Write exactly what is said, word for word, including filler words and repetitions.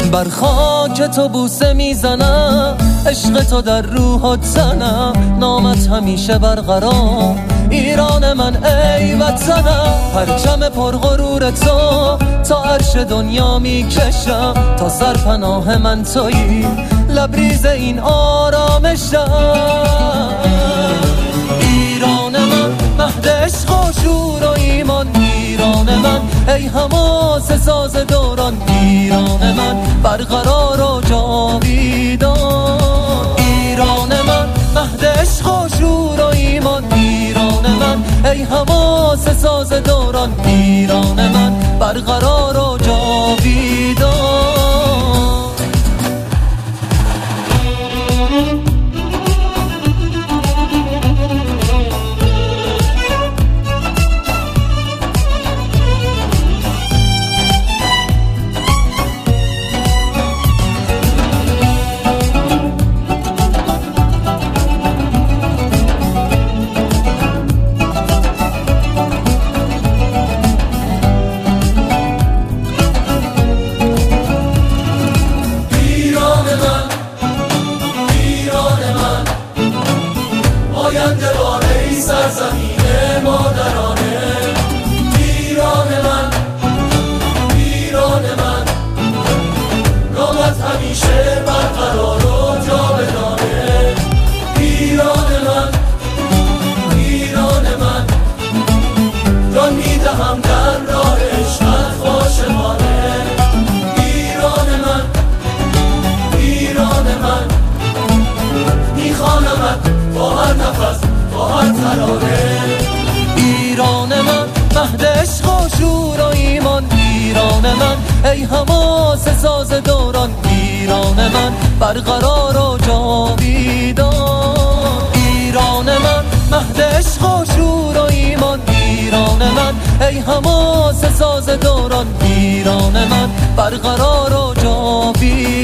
بر خاک تو بوسه میزنم، عشق تو در روحت زنم، نامت همیشه برقرار ایران من ای وطنم. پرچم پرغرور تو تا عرش دنیا میکشم، تا سرپناه من تویی لبریز این آرامشم. ایران من مهد عشق و شور و ایمان، ایران من ای حماس ساز دوران، ایران من برقرار و جاویدان. ایران من مهد عشق و شور و ایمان، ایران من ای حماس ساز دوران، ایران من برقرار و جاویدان. سرزمین مادرانه، ایران من، ایران من، نامت همیشه برقرار و جاودانه. ایران من، ایران من، جان میدهم در راه عشقت عاشقانه. ایران من، ایران من، میخوانمت با هر نفس، ایران من مهد عشق و شور و ایمان، ایران من ای حماس ساز دوران، ایران من برقرار و جاویدان. ایران من مهد عشق و شور و ایمان، ایران من ای حماس ساز دوران، ایران من برقرار و جاویدان.